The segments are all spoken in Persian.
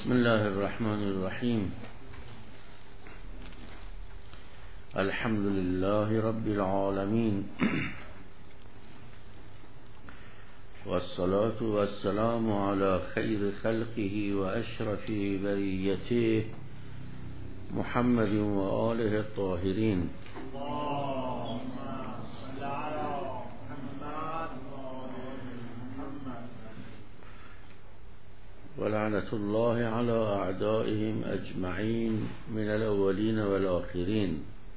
بسم الله الرحمن الرحیم. الحمد لله رب العالمین والصلاة والسلام على خیر خلقه و اشرف بریته محمد و آله الطاهرین. ولعنة الله على اعدائهم اجمعین من الاولین والآخرین.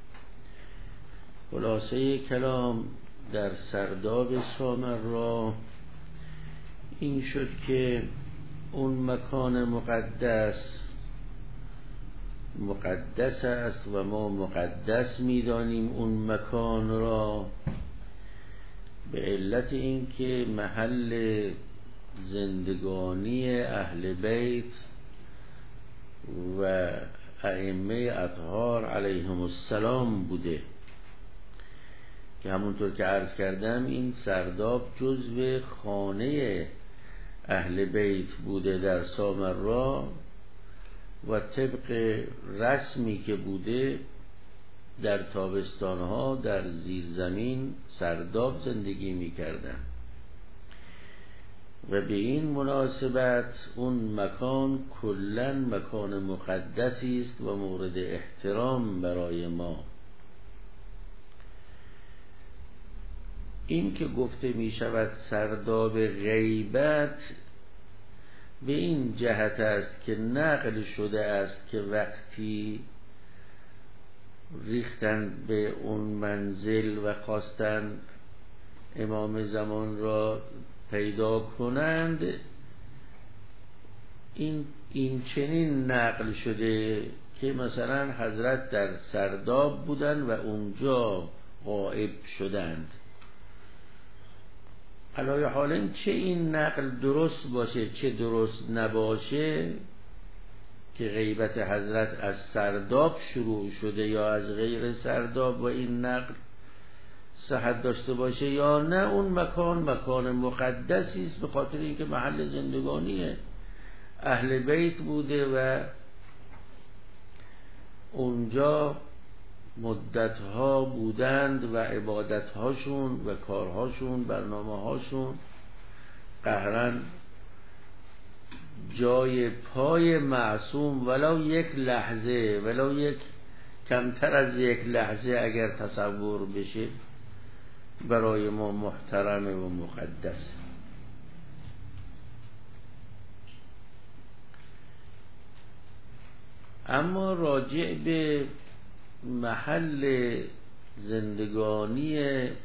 خلاصه کلام در سرداب سامرا این شد که اون مکان مقدس است و ما مقدس می‌دانیم اون مکان را به علت اینکه محل زندگانی اهل بیت و ائمه اطهار علیهم السلام بوده، که همونطور که عرض کردم این سرداب جزو خانه اهل بیت بوده در سامرا و طبق رسمی که بوده در تابستانها در زیرزمین سرداب زندگی می‌کردند و به این مناسبت اون مکان کلاً مکان مقدسی است و مورد احترام برای ما. این که گفته می شود سرداب غیبت به این جهت است که نقل شده است که وقتی ریختن به اون منزل و خواستن امام زمان را پیدا کنند، این چنین نقل شده که مثلا حضرت در سرداب بودند و اونجا غائب شدند. علای حال چه این نقل درست باشه چه درست نباشه که غیبت حضرت از سرداب شروع شده یا از غیر سرداب و این نقل صحت داشته باشه یا نه، اون مکان مقدسی است به خاطر اینکه محل زندگانی اهل بیت بوده و اونجا مدتها بودند و عبادتهاشون و کارهاشون برنامه‌هاشون قهرن جای پای معصوم ولو یک لحظه، ولو یک کمتر از یک لحظه اگر تصور بشه برای ما محترم و مقدس. اما راجع به محل زندگانی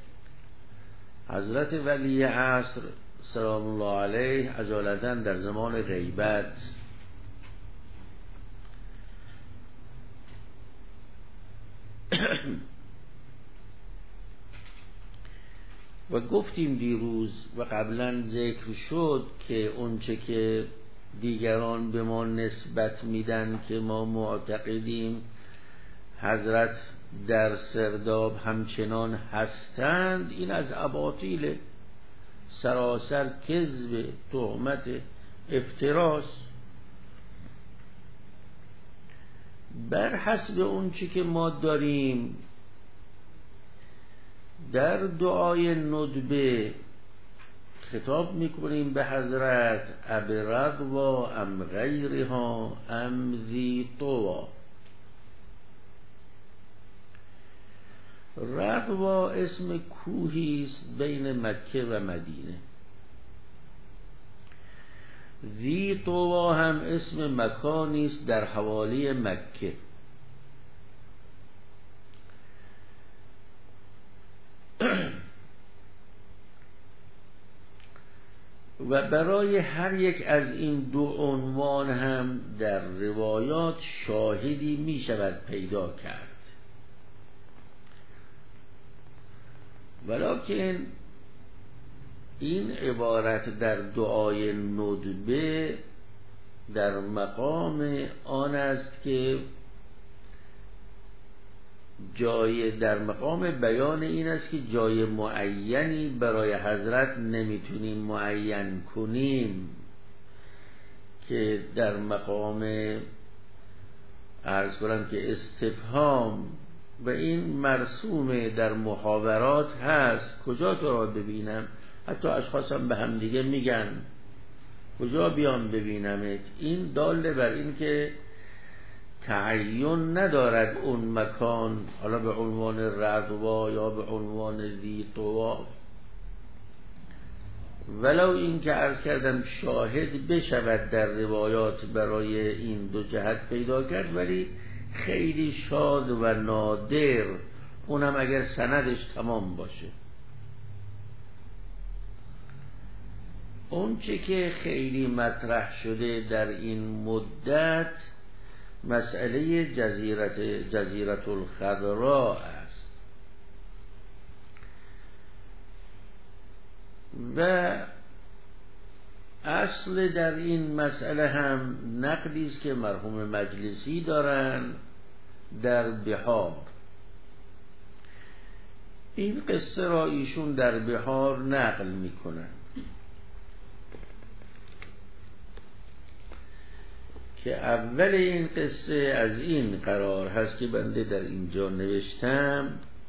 حضرت ولی عصر سلام الله علیه عجالتاً در زمان غیبت و گفتیم دیروز و قبلا ذکر شد که اونچه که دیگران به ما نسبت میدن که ما معتقدیم حضرت در سرداب همچنان هستند، این از اباطیل سراسر کذب تهمت افتراس. بر حسب اونچه که ما داریم در دعای ندبه خطاب میکنیم به حضرت ابرغوا ام غیرها ام ذی طوا. رغوا اسم کوهی است بین مکه و مدینه، ذی طوا هم اسم مکانی است در حوالی مکه. و برای هر یک از این دو عنوان هم در روایات شاهدی می شود پیدا کرد، ولکن این عبارت در دعای ندبه در مقام آن است که در مقام بیان این است که جای معینی برای حضرت نمیتونیم معین کنیم، که در مقام عرض کنم که استفهام و این مرسوم در محاورات هست، کجا تو را ببینم؟ حتی اشخاص هم به هم دیگه میگن کجا بیام ببینمت. این داله بر این که تعین ندارد اون مکان، حالا به عنوان رضوا یا به عنوان ذی طوا، ولو این که عرض کردم شاهد بشود در روایات برای این دو جهت پیدا کرد، ولی خیلی شاد و نادر، اونم اگر سندش تمام باشه. اون چه که خیلی مطرح شده در این مدت مسئله جزیرت الخضراء است و اصل در این مسئله هم نقلی است که مرحوم مجلسی دارن در بحار. این قصه را ایشون در بحار نقل میکنن که اول این قصه از این قرار هست که بنده در اینجا نوشتم: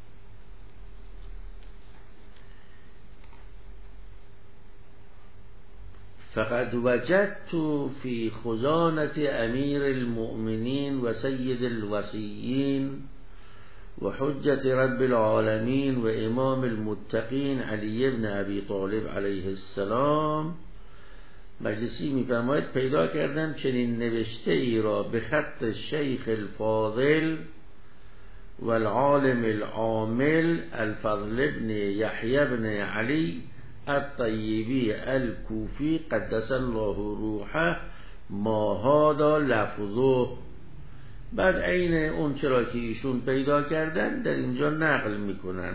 فقد وجدت في خزانة امیر المؤمنین و سید الوصیین و حجت رب العالمین و امام المتقین علی بن ابی طالب علیه السلام. مجلسی می‌فرماید پیدا کردم چنین نوشته ای را به خط شیخ الفاضل و العالم العامل الفضل بن یحیی بن علی الطیبی الکوفی قدس الله روحه ما هذا لفظه. بعد عین اون چرا که ایشون پیدا کردن در اینجا نقل میکنن.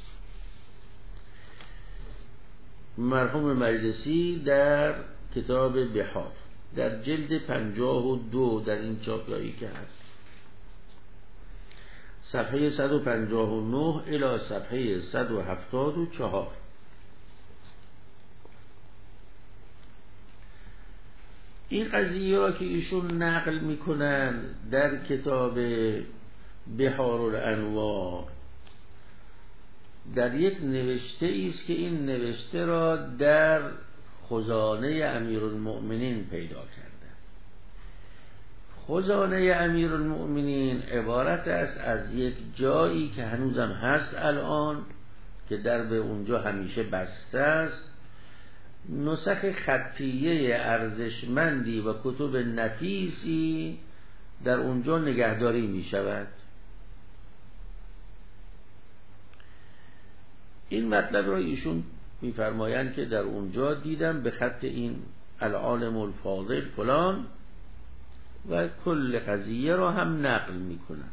مرحوم مجلسی در کتاب بحار در جلد 52 در این چاپیایی که هست، صفحه 159 الی صفحه 174، این قضیه را که ایشون نقل میکنن در کتاب بحار الانوار در یک نوشته است که این نوشته را در خزانه امیرالمؤمنین پیدا کردن. خزانه امیرالمؤمنین عبارت است از یک جایی که هنوزم هست الان، که در به اونجا همیشه بسته است، نسخ خطیه ارزشمندی و کتب نفیسی در اونجا نگهداری می شود. این مطلب را ایشون می‌فرمایند که در اونجا دیدم به خط این العالم الفاضل فلان و کل قضیه را هم نقل می‌کنند.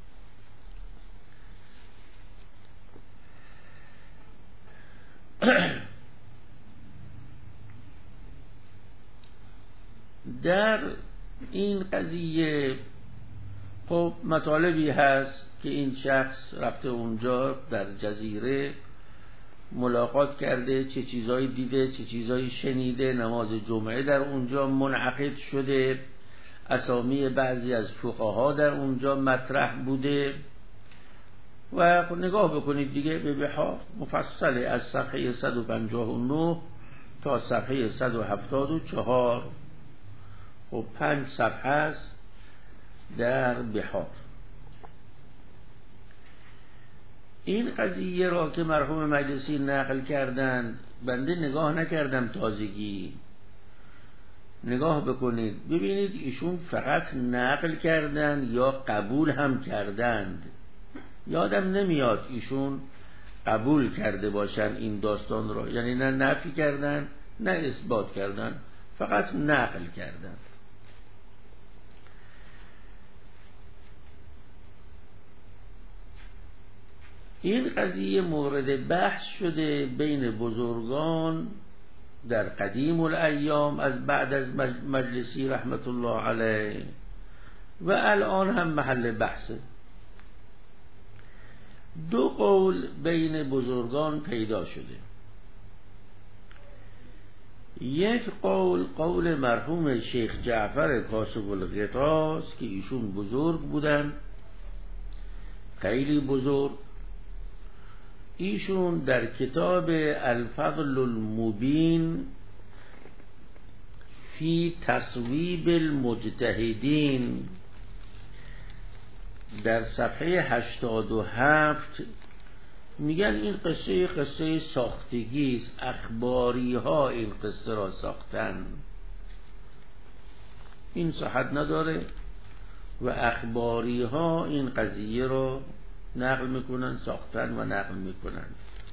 در این قضیه خب مطالبی هست که این شخص رفته اونجا در جزیره ملاقات کرده، چه چیزایی دیده، چه چیزایی شنیده، نماز جمعه در اونجا منعقد شده، اسامی بعضی از فقها در اونجا مطرح بوده و نگاه بکنید دیگه به بحار مفصله از صفحه 159 تا صفحه 174. خب 5 صفحه است در بحار. این قضیه را که مرحوم مجلسی نقل کردند بنده نگاه نکردم تازگی، نگاه بکنید ببینید ایشون فقط نقل کردند یا قبول هم کردند. یادم نمیاد ایشون قبول کرده باشن این داستان را، یعنی نه نفی کردن نه اثبات کردن، فقط نقل کردند. این قضیه مورد بحث شده بین بزرگان در قدیم الایام از بعد از مجلسی رحمت الله علیه و الان هم محل بحثه. دو قول بین بزرگان پیدا شده. یک قول مرحوم شیخ جعفر کاشف الغطا است که ایشون بزرگ بودن، خیلی بزرگ. ایشون در کتاب الفضل المبین فی تصویب المجتهدین در صفحه 87 میگن این قصه ساختگی است، اخباری ها این قصه را ساختن، این صحت نداره و اخباری ها این قضیه را نقل میکنن، ساختن و نقل میکنن.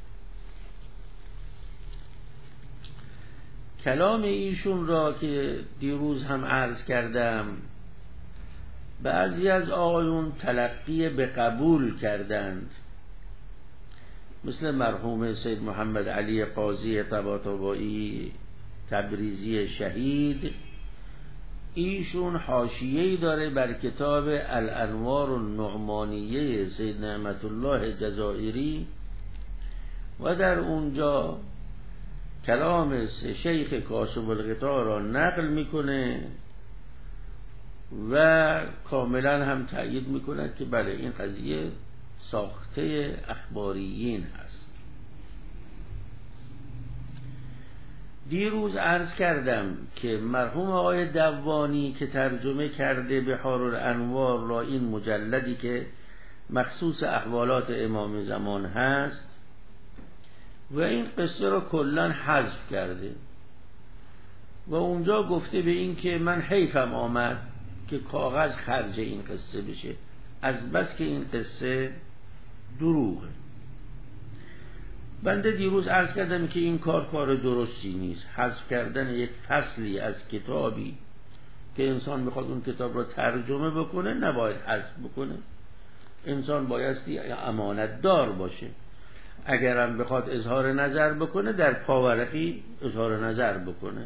کلام ایشون را که دیروز هم عرض کردم، بعضی از آقایون تلقی به قبول کردند، مثل مرحوم سید محمد علی قاضی طباطبایی تبریزی شهید. ایشون حاشیه‌ای داره بر کتاب الانوار النعمانیه سید نعمت الله جزائری و در اونجا کلام شیخ کاشف الغطا را نقل میکنه و کاملا هم تأیید میکنه که بله این قضیه ساخته اخباریین هست. دیروز عرض کردم که مرحوم آقای دوانی که ترجمه کرده بحار الانوار را، این مجلدی که مخصوص احوالات امام زمان هست، و این قصه را کلن حذف کرده و اونجا گفته به این که من حیفم آمد که کاغذ خرج این قصه بشه، از بس که این قصه دروغه. بنده دیروز عرض کردم که این کار درستی نیست، حذف کردن یک فصلی از کتابی که انسان میخواد اون کتاب را ترجمه بکنه نباید حذف بکنه. انسان بایستی امانت دار باشه، اگرم بخواد اظهار نظر بکنه در پاورقی اظهار نظر بکنه.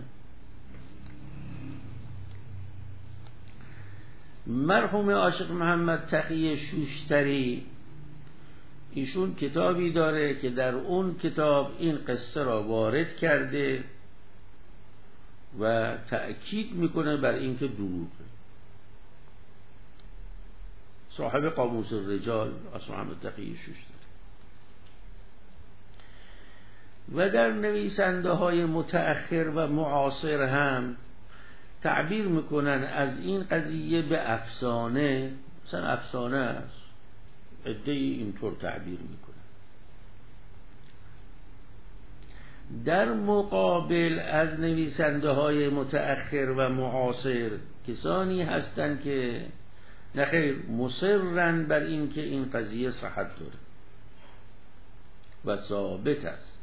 مرحوم عاشق محمد تقی شوشتری ایشون کتابی داره که در اون کتاب این قصه را وارد کرده و تأکید میکنه بر اینکه دروغه. صاحب قاموس الرجال عاشق محمد تقی شوشتری. و در نویسنده های متأخر و معاصر هم تعبیر میکنن از این قضیه به افسانه، مثلا افسانه است، عده‌ای اینطور تعبیر میکنن. در مقابل از نویسنده های متأخر و معاصر کسانی هستند که نخیر مصرن بر این که این قضیه صحت داره و ثابت است.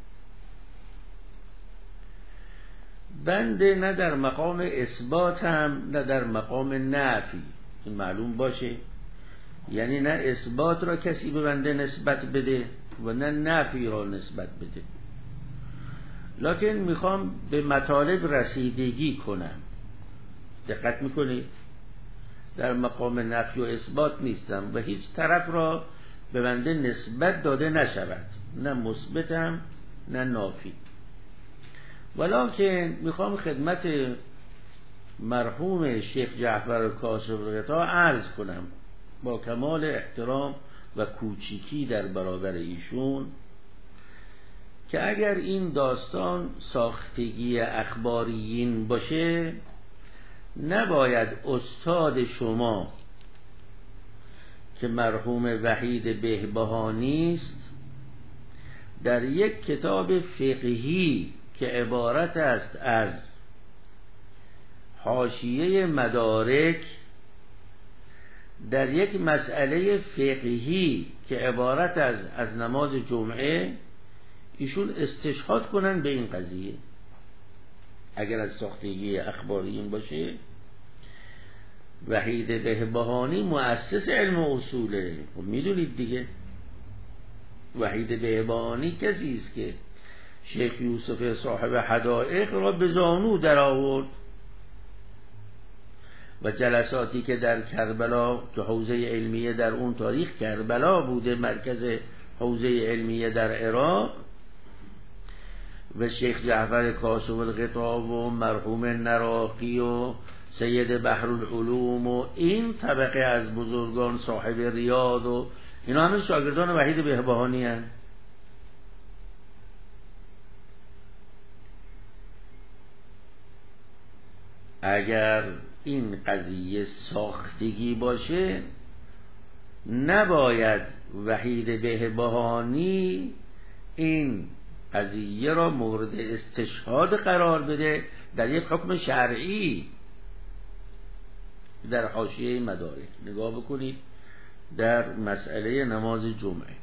بنده نه در مقام اثبات هم نه در مقام نفی، این معلوم باشه، یعنی نه اثبات را کسی به بنده نسبت بده و نه نفی را نسبت بده، لکن میخوام به مطالب رسیدگی کنم. دقت میکنید؟ در مقام نفی و اثبات نیستم و هیچ طرف را به بنده نسبت داده نشود، نه مثبتم نه نافی. ولکن میخوام خدمت مرحوم شیخ جعفر کاشف الغطا عرض کنم با کمال احترام و کوچیکی در برابر ایشون که اگر این داستان ساختگی اخباریین باشه، نباید استاد شما که مرحوم وحید بهبهانی است در یک کتاب فقهی که عبارت است از حاشیه مدارک در یک مسئله فقهی که عبارت از نماز جمعه، ایشون استشهاد کنن به این قضیه. اگر از ساختگی اخباریین باشه، وحید بهبهانی مؤسس علم اصوله، میدونید دیگه. وحید بهبهانی کسی است که شیخ یوسف صاحب حدائق را به زانو در آورد و جلساتی که در کربلا که حوزه علمیه در اون تاریخ کربلا بوده، مرکز حوزه علمیه در عراق، و شیخ جعفر کاشف الغطا و مرحوم نراقی و سید بحرالعلوم و این طبقه از بزرگان صاحب ریاض و اینا همه شاگردان وحید بهبهانی هستند. اگر این قضیه ساختگی باشه نباید وحید بهبهانی این قضیه را مورد استشهاد قرار بده در یک حکم شرعی. در حاشیه مدارک نگاه بکنید در مسئله نماز جمعه.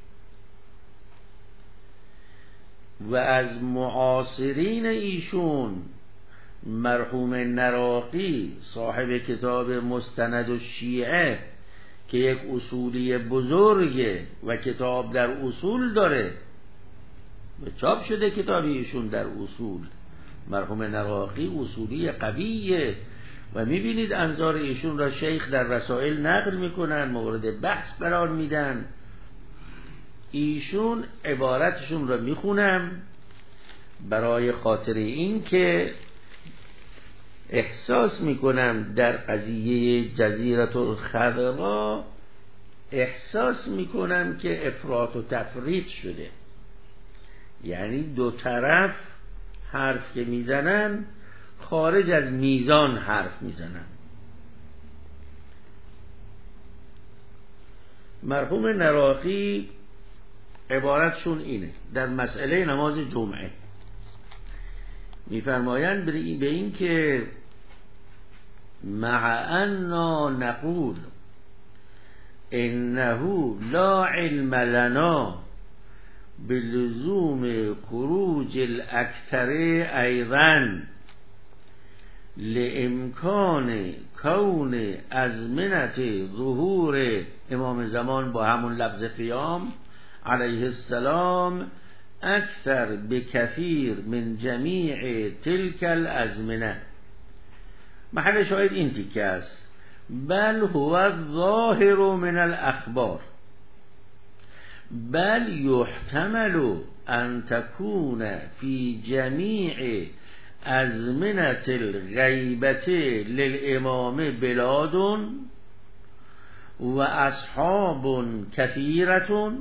و از معاصرین ایشون مرحوم نراقی صاحب کتاب مستند الشیعه که یک اصولی بزرگه و کتاب در اصول داره و چاپ شده کتاب ایشون در اصول. مرحوم نراقی اصولی قویه و میبینید انظار ایشون را شیخ در رسائل نقل میکنن، مورد بحث قرار میدن. ایشون عبارتشون را میخونم برای خاطر این که احساس میکنم در قضیه جزیره الخضرا احساس میکنم که افراط و تفریط شده، یعنی دو طرف حرف که میزنن خارج از میزان حرف میزنن. مرحوم نراقی عبارتشون اینه در مسئله نماز جمعه، میفرمایند به این که مع انا نقول انه لا علم لنا بلزوم خروج الاکثر ایضا لامکان کون ازمنه ظهور امام زمان با همون لفظ قیام علیه السلام اکثر بکثیر من جمیع تلک الازمنه. محل شاید این تیکه است. بل هو الظاهر من الاخبار بل يحتمل ان تكون في جميع ازمنة الغیبة للامام بلاد و اصحاب كثيرة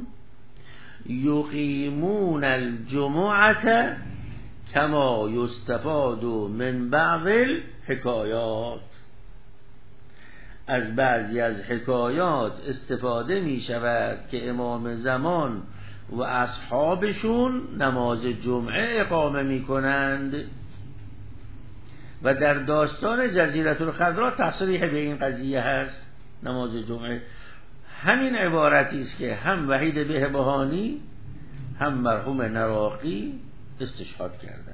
يقيمون الجمعة كما يستفاد من بعض الحکایات. از بعضی از حکایات استفاده می شود که امام زمان و اصحابشون نماز جمعه اقامه می کنند و در داستان جزیره الخضرا تصریح به این قضیه هست. نماز جمعه همین عبارتی است که هم وحید بهبهانی هم مرحوم نراقی استشهاد کردند.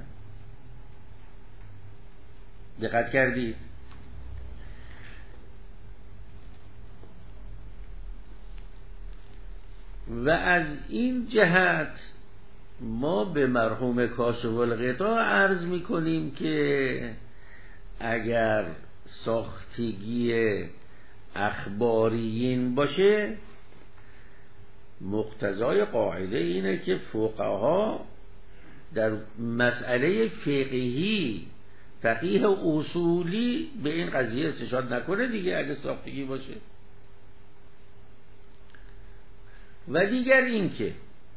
دقت کردید؟ و از این جهت ما به مرحوم کاشف الغطا عرض میکنیم که اگر ساختگی اخباریین باشه مقتضای قاعده اینه که فقها در مسئله فقهی فقیه اصولی به این قضیه استشهاد نکنه دیگه اگه ساختگی باشه. و دیگر این که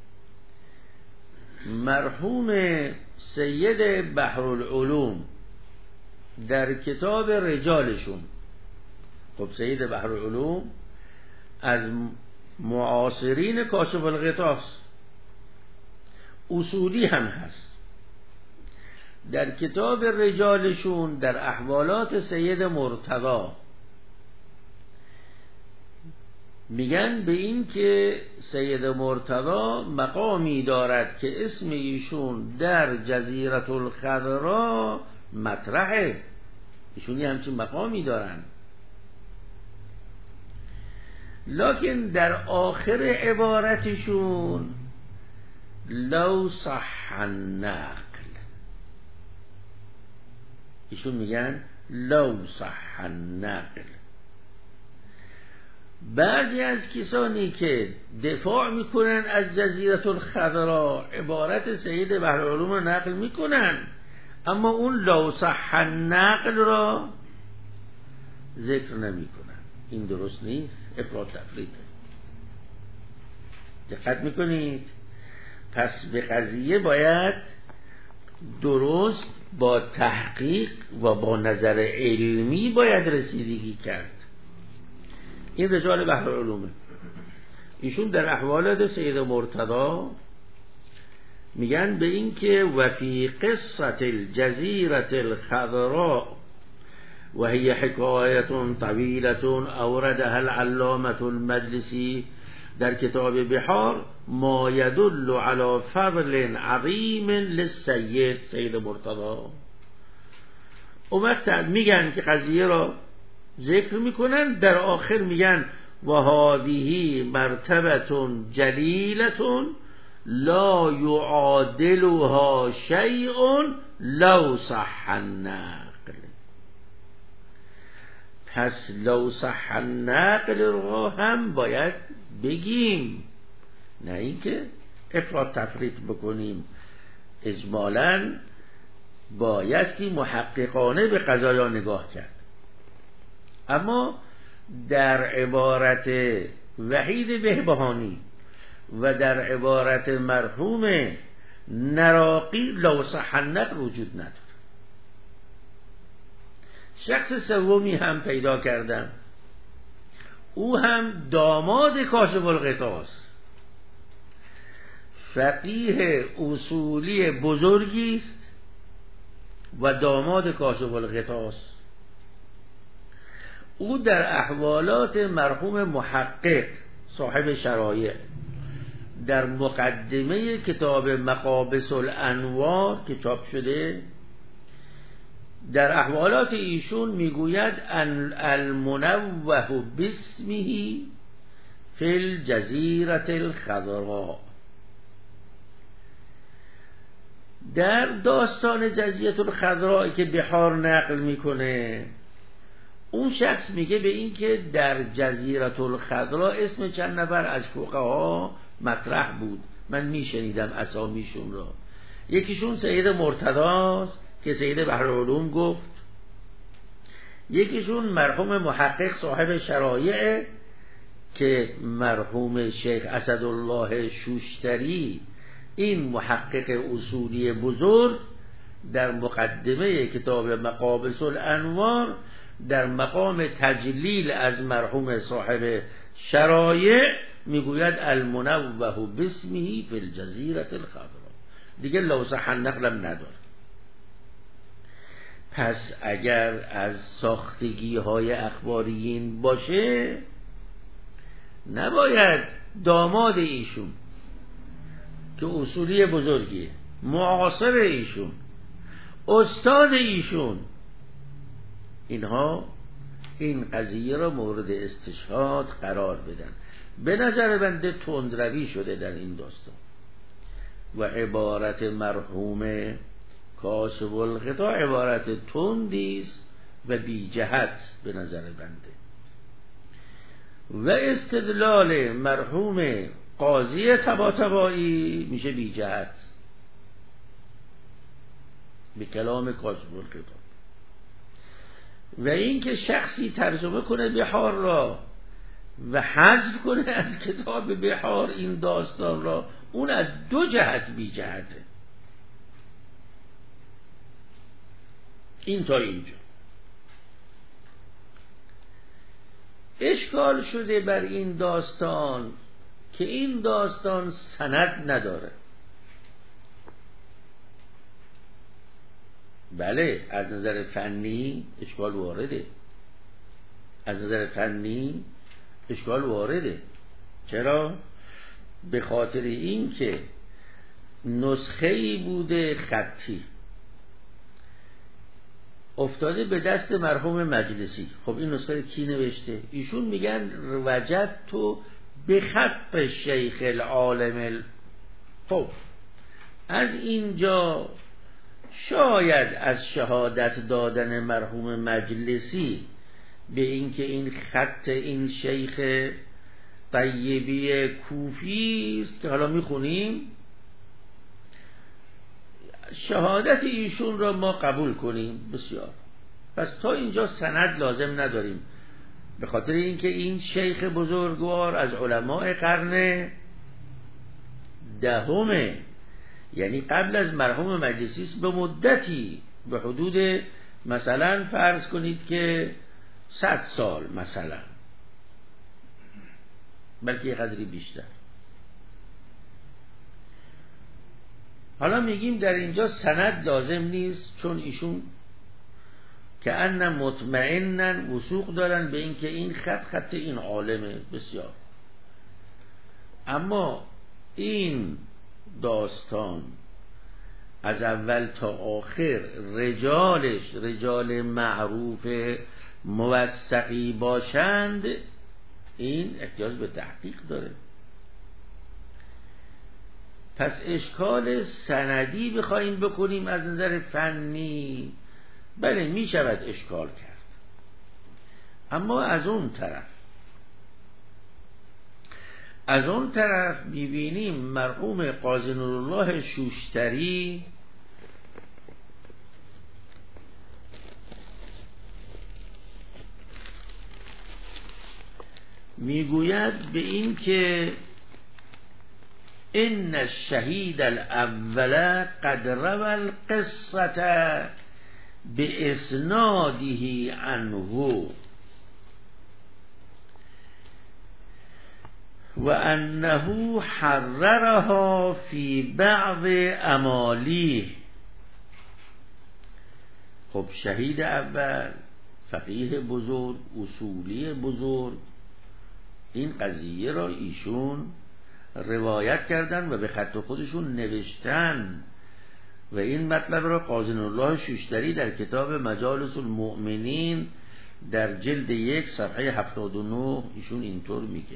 مرحوم سید بحرالعلوم در کتاب رجالشون، خب سید بحرالعلوم از معاصرین کاشف الغطاست، اصولی هم هست. در کتاب رجالشون در احوالات سید مرتضی میگن به این که سید مرتضی مقامی دارد که اسم ایشون در جزیره الخضرا مطرحه. ایشونی همچین مقامی دارن، لکن در آخر عبارتشون لو صح النقل، ایشون میگن لو صح النقل، بعضی از کسانی که دفاع میکنن از جزیره الخضراء عبارت سید بحرالعلوم رو نقل میکنن، اما اون لو صح النقل را ذکر نمیکنن. این درست نیست، افراط تفریطه. دقت میکنید؟ پس به قضیه باید درست با تحقیق و با نظر علمی باید رسیدگی کرد. این رجال بحرالعلومه. ایشون در احوالات سید مرتضی میگن به این که و فی قصة الجزیرة الخضراء و هی حکایت طویلة اوردها العلامة المجلسی در کتاب بحار ما یدل علی فضل عظیم للسید سید مرتضی. اون وقت میگن که قضیه را ذکر میکنن، در آخر میگن و هذه مرتبه جلیلة لا یعادلها شیء لو صح النقل. پس لو صح النقل را هم باید بگیم، نه اینکه افراط تفریط بکنیم. اجمالاً بایستی محققانه به قضایا نگاه کرد. اما در عبارت وحید بهبهانی و در عبارت مرحوم نراقی لو صح النقل وجود نداره. شخص سومی هم پیدا کردم، او هم داماد کاشف الغطاس، فقیه اصولی بزرگی است و داماد کاشف الغطاس. او در احوالات مرحوم محقق صاحب شرایع در مقدمه کتاب مقابس الانوار که چاپ شده، در احوالات ایشون میگوید المنوه باسمه فی الجزیرة الخضراء. در داستان جزیرة الخضراء که بحار نقل میکنه، اون شخص میگه به این که در جزیرة الخضراء اسم چند نفر از فقها مطرح بود، من میشنیدم اسامیشون را. یکیشون سید مرتضی که سید بحرالعلوم گفت، یکیشون مرحوم محقق صاحب شرایع که مرحوم شیخ اسدالله شوشتری، این محقق اصولی بزرگ، در مقدمه کتاب مقابس الانوار در مقام تجلیل از مرحوم صاحب شرایع میگوید المنوه باسمه فی الجزیرة الخضراء. دیگه لو صح النقل هم نداره. پس اگر از ساختگی های اخباریین باشه، نباید داماد ایشون که اصولی بزرگیه، معاصر ایشون، استاد ایشون، اینها این قضیه را مورد استشهاد قرار بدن. به نظر بنده تندروی شده در این داستان و عبارت مرحوم کاشف الغطاء عبارت تندی است و بی جهت به نظر بنده. و استدلال مرحوم قاضی طباطبایی میشه بی جهت به کلام کاشف الغطاء. و این که شخصی ترجمه کنه بحار را و حذف کنه از کتاب بحار این داستان را، اون از دو جهت بی جهته. این تا اینجا اشکال شده بر این داستان که این داستان سند نداره. بله، از نظر فنی اشکال وارده، از نظر فنی اشکال وارده. چرا؟ به خاطر این که نسخه‌ای بوده خطی افتاده به دست مرحوم مجلسی. خب این نسخه کی نوشته؟ ایشون میگن وجدت تو به خط شیخ العالم. خب از اینجا شاید از شهادت دادن مرحوم مجلسی به اینکه این خط این شیخ طیبی کوفی است که حالا میخونیم، شهادت ایشون را ما قبول کنیم. بسیار. پس تا اینجا سند لازم نداریم، به خاطر اینکه این شیخ بزرگوار از علماء قرن دهمه، یعنی قبل از مرحوم مجلسی است، به مدتی، به حدود مثلا فرض کنید که 100 سال مثلا، بلکه یه قدری بیشتر. حالا میگیم در اینجا سند لازم نیست، چون ایشون که ان مطمئنن وثوق دارن به این که این خط این عالمه. بسیار. اما این داستان از اول تا آخر رجالش رجال معروف موثقی باشند، این احتیاج به تحقیق داره. پس اشکال سندی بخوایم بکنیم از نظر فنی، بله می شود اشکال کرد. اما از اون طرف میبینیم مرحوم قاضی نورالله شوشتری میگوید به این که ان الشهید الاول قد روى القصة باسناده عنه و انه حررها فی بعض امالیه. خب شهید اول، فقیه بزرگ، اصولی بزرگ، این قضیه را ایشون روایت کردن و به خط خودشون نوشتن و این مطلب را قاضی نورالله شوشتری در کتاب مجالس المؤمنین در جلد 1 صفحه 79 ایشون اینطور میگه.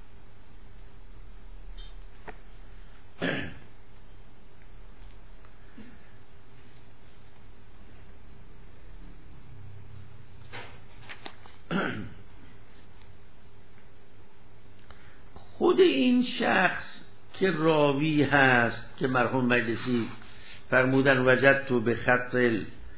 خود این شخص که راوی هست که مرحوم مجلسی فرمودن وجدت به خط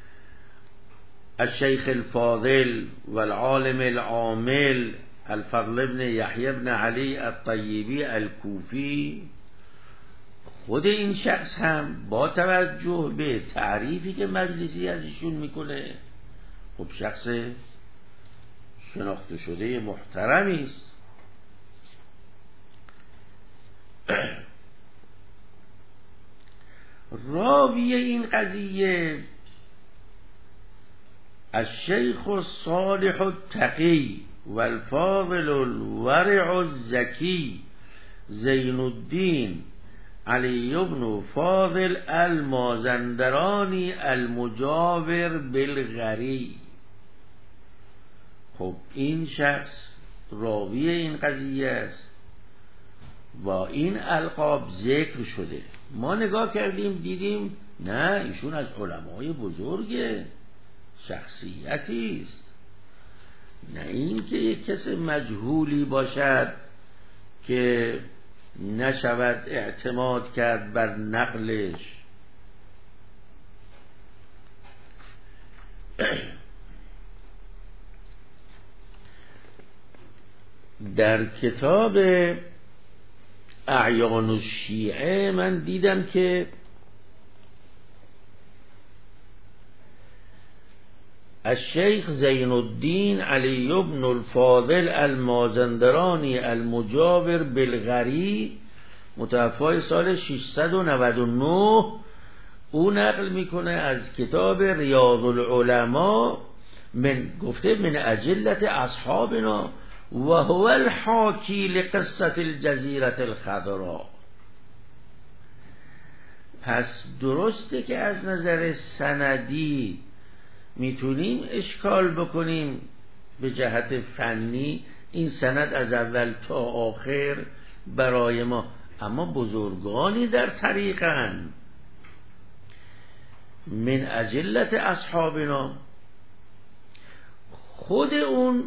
الشیخ الفاضل والعالم العامل الفضل ابن یحیی ابن علی الطیبی الکوفی، خود این شخص هم با توجه به تعریفی که مجلسی از ایشون میکنه، خب شخص شناخته شده محترمی است. راوی این قضیه الشیخ الصالح التقی والفاضل الورع الزکی زین الدین علی بن فاضل المازندرانی المجاور بالغری. خب این شخص راوی این قضیه است و این القاب ذکر شده. ما نگاه کردیم دیدیم نه، ایشون از علمای بزرگ، شخصیتی است، نه این که یک کس مجهولی باشد که نشود اعتماد کرد بر نقلش. در کتاب اعیان الشیعه من دیدم که الشیخ زین الدین علی بن الفاضل المازندرانی المجاور بالغری متوفای سال 699 او نقل میکنه از کتاب ریاض العلماء گفته من اجلت اصحابنا و هو الحاکی لقصة الجزیرة الخضراء. پس درسته که از نظر سندی میتونیم اشکال بکنیم به جهت فنی، این سند از اول تا آخر برای ما، اما بزرگانی در طریقن من اجلت اصحابنا. خود اون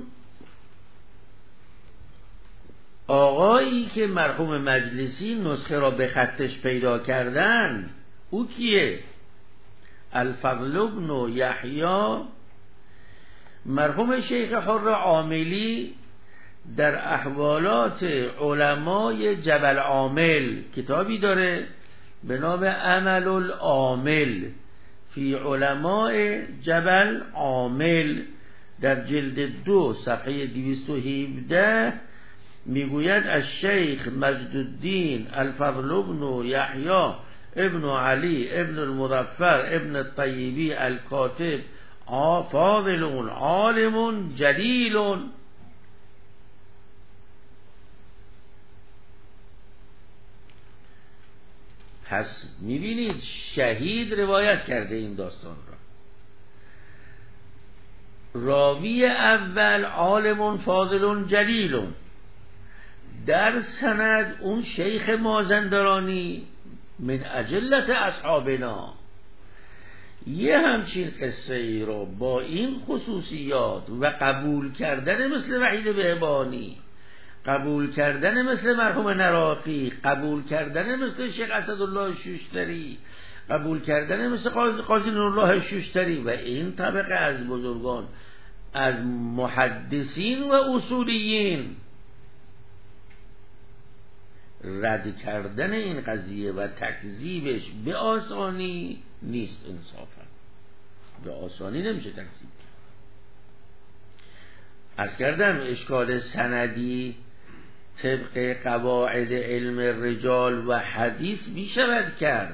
آقایی که مرحوم مجلسی نسخه را به خطش پیدا کردن، او کیه؟ الفضل بن یحیی. مرحوم شیخ حر عاملی در احوالات علمای جبل عامل کتابی داره به نام عمل العامل فی علماء جبل عامل، در جلد 2 صفحه 217 میگوید از شیخ مجد الدین الفضل بن یحیی ابن علی ابن المظفر ابن الطیبی الکاتب فاضل عالم جلیل. پس میبینید شهید روایت کرده این داستان را. راوی اول عالم فاضل جلیل، در سند اون شیخ مازندرانی من اجلت اصحابنا. یه همچین قصه ای رو با این خصوصیات و قبول کردن مثل وحید بهبانی، قبول کردن مثل مرحوم نراقی، قبول کردن مثل شیخ اسدالله شوشتری، قبول کردن مثل قاضی نورالله شوشتری و این طبقه از بزرگان از محدثین و اصولیین، رد کردن این قضیه و تکذیبش به آسانی نیست. انصافا به آسانی نمیشه تکذیب. عرض کردم اشکال سندی طبق قواعد علم رجال و حدیث میشود کرد،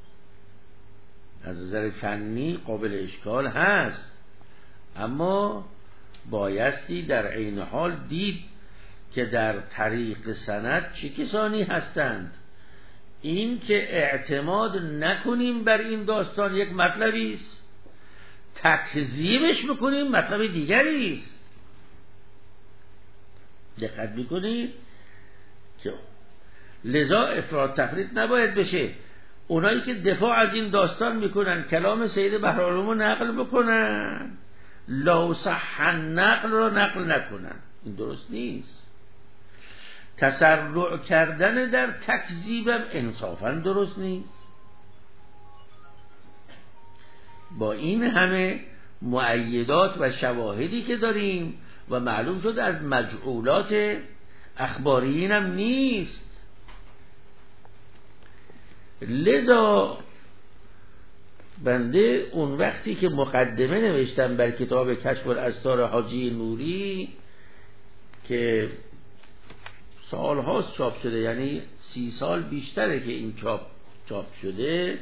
از نظر فنی قابل اشکال هست، اما بایستی در عین حال دید که در طریق سند چه کسانی هستند. این که اعتماد نکنیم بر این داستان یک مطلبی است، تکذیبش بکنیم مطلب دیگری است. دقت میکنید که لذا افراط تفریط نباید بشه. اونایی که دفاع از این داستان میکنن کلام سید بهرالعلوم رو نقل بکنن، لو صح نقل رو نقل نکنن، این درست نیست. تسرع کردن در تکذیبم انصافا درست نیست. با این همه مؤیدات و شواهدی که داریم و معلوم شد از مجعولات اخباریین هم نیست. لذا بنده اون وقتی که مقدمه نوشتم بر کتاب کشف الاسرار حاجی نوری که سال هاست چاپ شده، یعنی 30 سال بیشتره که این چاپ شده،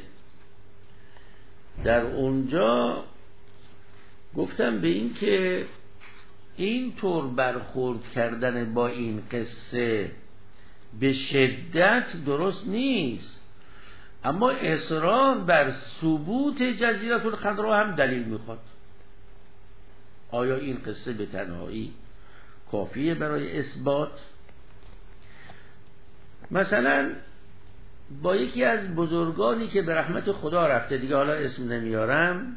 در اونجا گفتم به این که این طور برخورد کردن با این قصه به شدت درست نیست، اما اصرار بر ثبوت جزیره الخضرا هم دلیل میخواد. آیا این قصه به تنهایی کافیه برای اثبات؟ مثلا با یکی از بزرگانی که به رحمت خدا رفته، دیگه حالا اسم نمیارم،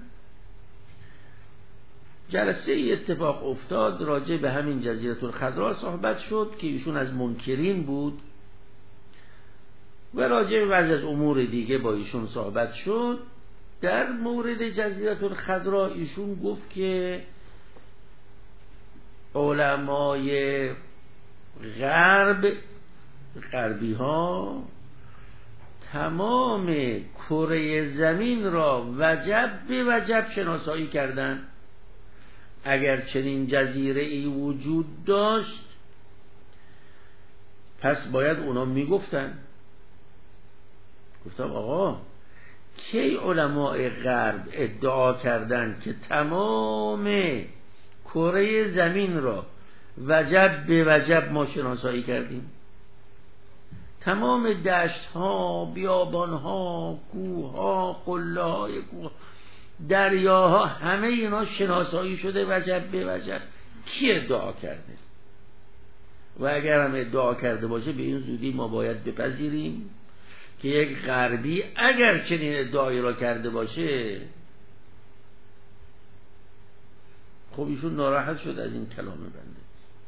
جلسه ای اتفاق افتاد راجع به همین جزیره الخضرا صحبت شد که ایشون از منکرین بود و راجع به بعضی از امور دیگه با ایشون صحبت شد. در مورد جزیره الخضرا ایشون گفت که علمای غربی ها تمام کره زمین را وجب به وجب شناسایی کردند. اگر چنین جزیره ای وجود داشت پس باید اونا میگفتن. گفتم آقا کی علماء غرب ادعا کردند که تمام کره زمین را وجب به وجب ما شناسایی کردیم؟ تمام دشت ها، بیابان ها، کوه ها، قله های کوه، دریاها، همه اینا شناسایی شده وجب به وجب. کی ادعا کرده؟ و اگر هم ادعا کرده باشه به این زودی ما باید بپذیریم که یک غربی اگر چنین ادعایی را کرده باشه خب ایشون ناراحت شد از این کلام بنده.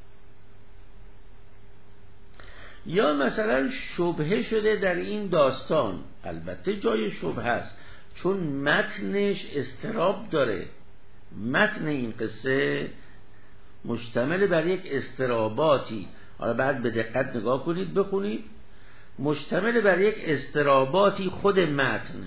یا مثلا شبهه شده در این داستان، البته جای شبهه است چون متنش اضطراب داره، متن این قصه مشتمل بر یک اضطراباتی، حالا بعد به دقت نگاه کنید بخونید، مشتمل بر یک اضطراباتی خود متن.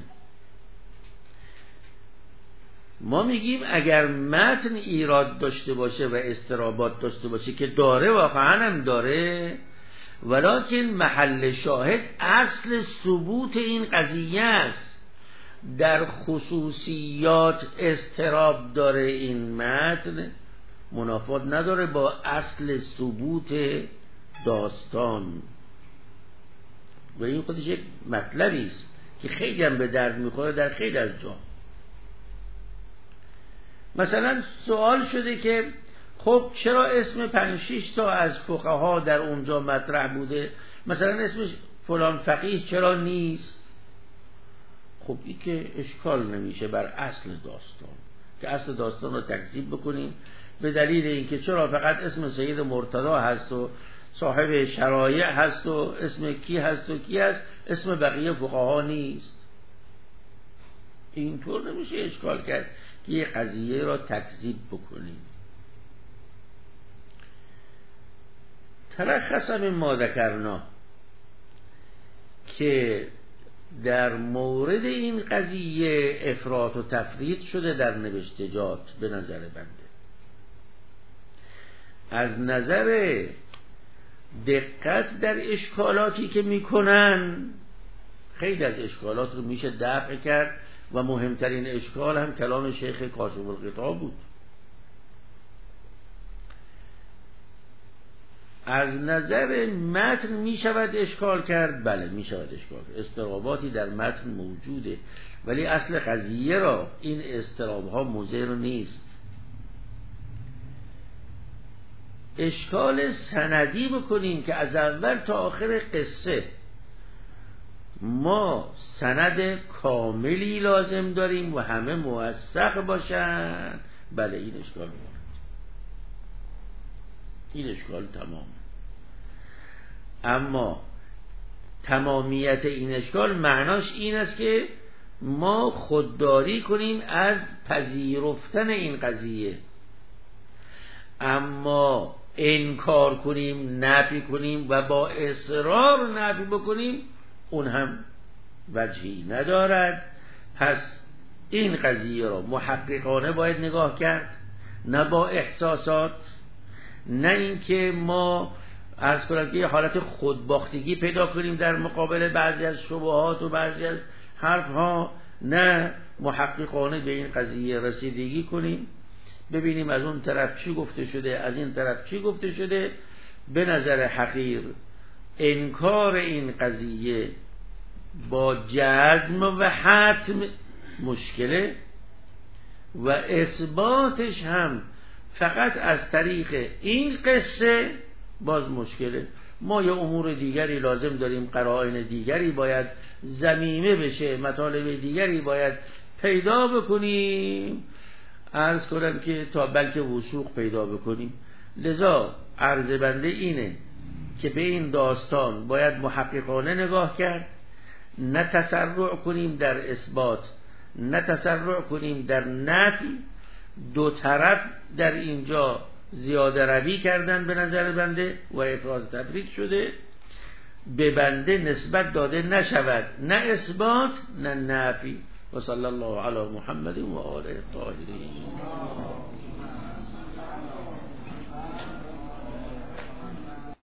ما میگیم اگر متن ایراد داشته باشه و اضطرابات داشته باشه که داره، واقعا هم داره، ولکن محل شاهد اصل ثبوت این قضیه است. در خصوصیات اضطراب داره این متن، منافات نداره با اصل ثبوت داستان. و این خودش یک مطلبی است که خیلی هم به درد میخوره در خیلی از جا. مثلا سوال شده که خب چرا اسم 5-6 تا از فقها در اونجا مطرح بوده، مثلا اسمش فلان فقیه چرا نیست؟ خب این که اشکال نمیشه بر اصل داستان، که اصل داستان رو تکذیب بکنیم به دلیل اینکه چرا فقط اسم سید مرتضی هست و صاحب شرایع هست و اسم کی هست و کی هست، اسم بقیه فقها نیست. اینطور نمیشه اشکال کرد که یه قضیه را تکذیب بکنیم. تلخص من ما ذکرنا که در مورد این قضیه افراط و تفرید شده در نوشتجات به نظر بنده. از نظر دقت در اشکالاتی که میکنن، خیلی از اشکالات رو میشه دفع کرد و مهمترین اشکال هم کلام شیخ کاشف الغطا بود. از نظر متن می شود اشکال کرد، بله می شود اشکال کرد، اضطراباتی در متن موجوده، ولی اصل قضیه را این اضطراب ها مضر نیست. اشکال سندی بکنیم که از اول تا آخر قصه ما سند کاملی لازم داریم و همه موثق باشند، بله این اشکال مورد، این اشکال تمام. اما تمامیت این اشکال معناش این است که ما خودداری کنیم از پذیرفتن این قضیه، اما انکار کنیم، نفی کنیم و با اصرار نفی بکنیم، اون هم وجهی ندارد. پس این قضیه را محققانه باید نگاه کرد، نه با احساسات، نه اینکه ما عرض کنم که یه حالت خودباختگی پیدا کنیم در مقابل بعضی از شبهات و بعضی از حرفها، نه محققانه به این قضیه رسیدگی کنیم، ببینیم از اون طرف چی گفته شده، از این طرف چی گفته شده. به نظر حقیر انکار این قضیه با جزم و حتم مشکله و اثباتش هم فقط از طریق این قصه باز مشکله. ما یه امور دیگری لازم داریم، قرائن دیگری باید ضمیمه بشه، مطالب دیگری باید پیدا بکنیم، عرض کنم که تا بلکه وثوق پیدا بکنیم. لذا عرض بنده اینه که به این داستان باید محققانه نگاه کرد، نه تسرع کنیم در اثبات، نه تسرع کنیم در نفی. دو طرف در اینجا زیاده روی کردن به نظر بنده و افراط تفرید شده، به بنده نسبت داده نشود نه اثبات نه نفی. و صلی الله علی محمد و آله الطاهرین.